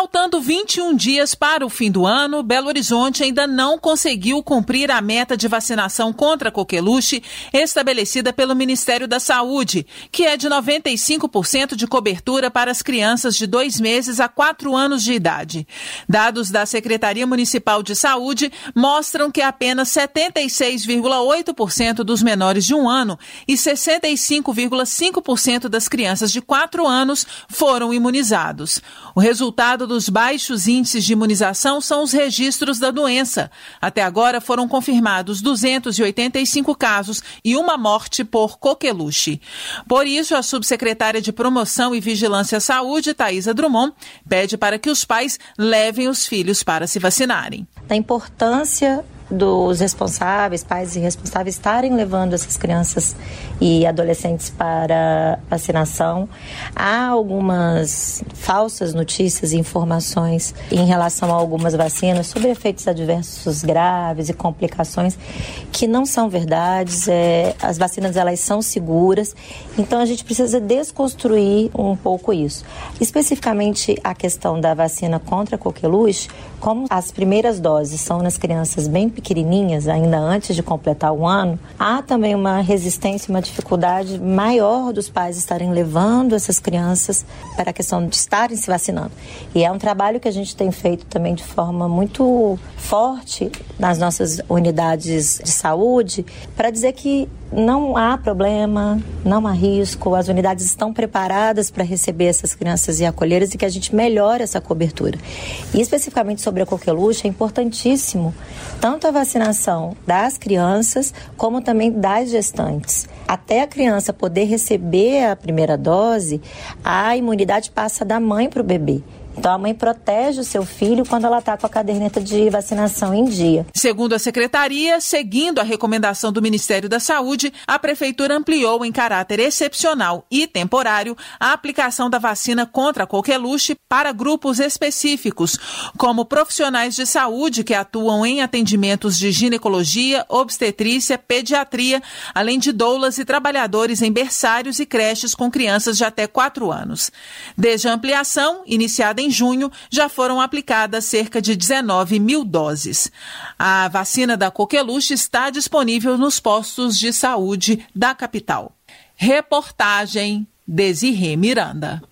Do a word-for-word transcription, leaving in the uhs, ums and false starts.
Faltando vinte e um dias para o fim do ano, Belo Horizonte ainda não conseguiu cumprir a meta de vacinação contra a coqueluche estabelecida pelo Ministério da Saúde, que é de noventa e cinco por cento de cobertura para as crianças de dois meses a quatro anos de idade. Dados da Secretaria Municipal de Saúde mostram que apenas setenta e seis vírgula oito por cento dos menores de um ano e sessenta e cinco vírgula cinco por cento das crianças de quatro anos foram imunizados. O resultado dos baixos índices de imunização são os registros da doença. Até agora foram confirmados duzentos e oitenta e cinco casos e uma morte por coqueluche. Por isso, a subsecretária de Promoção e Vigilância à Saúde, Thaisa Drummond, pede para que os pais levem os filhos para se vacinarem. Da importância dos responsáveis, pais e responsáveis, estarem levando essas crianças e adolescentes para vacinação. Há algumas falsas notícias e informações em relação a algumas vacinas sobre efeitos adversos graves e complicações que não são verdades. É, as vacinas, elas são seguras, então a gente precisa desconstruir um pouco isso. Especificamente a questão da vacina contra a coqueluche, como as primeiras doses são nas crianças bem pequenininhas, ainda antes de completar o ano, há também uma resistência, uma dificuldade maior dos pais estarem levando essas crianças para a questão de estarem se vacinando. E é um trabalho que a gente tem feito também de forma muito forte nas nossas unidades de saúde, para dizer que não há problema, não há risco, as unidades estão preparadas para receber essas crianças e acolhê-las e que a gente melhore essa cobertura. E especificamente sobre a coqueluche, é importantíssimo tanto a vacinação das crianças como também das gestantes. Até a criança poder receber a primeira dose, a imunidade passa da mãe para o bebê. Então, a mãe protege o seu filho quando ela está com a caderneta de vacinação em dia. Segundo a Secretaria, seguindo a recomendação do Ministério da Saúde, a Prefeitura ampliou em caráter excepcional e temporário a aplicação da vacina contra a coqueluche para grupos específicos, como profissionais de saúde que atuam em atendimentos de ginecologia, obstetrícia, pediatria, além de doulas e trabalhadores em berçários e creches com crianças de até quatro anos. Desde a ampliação, iniciada em junho, já foram aplicadas cerca de dezenove mil doses. A vacina da coqueluche está disponível nos postos de saúde da capital. Reportagem Desirê Miranda.